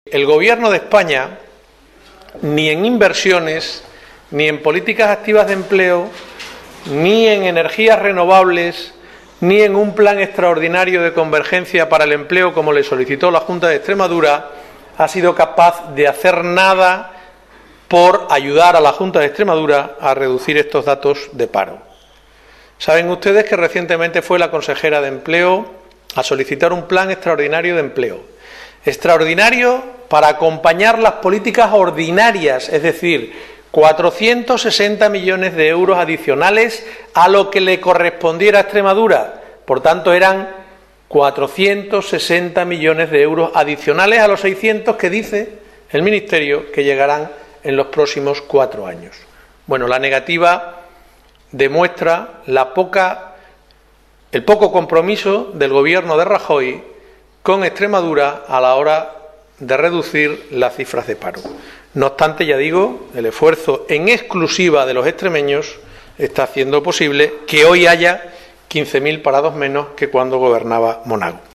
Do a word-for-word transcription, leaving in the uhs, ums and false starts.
El Gobierno de España, ni en inversiones, ni en políticas activas de empleo, ni en energías renovables, ni en un plan extraordinario de convergencia para el empleo, como le solicitó la Junta de Extremadura, ha sido capaz de hacer nada por ayudar a la Junta de Extremadura a reducir estos datos de paro. Saben ustedes que recientemente fue la consejera de Empleo a solicitar un plan extraordinario de empleo. Extraordinario para acompañar las políticas ordinarias, es decir, cuatrocientos sesenta millones de euros adicionales a lo que le correspondiera a Extremadura. Por tanto, eran cuatrocientos sesenta millones de euros adicionales a los seiscientos que dice el Ministerio que llegarán en los próximos cuatro años. Bueno, la negativa demuestra la poca, el poco compromiso del Gobierno de Rajoy con Extremadura a la hora de reducir las cifras de paro. No obstante, ya digo, el esfuerzo en exclusiva de los extremeños está haciendo posible que hoy haya quince mil parados menos que cuando gobernaba Monago.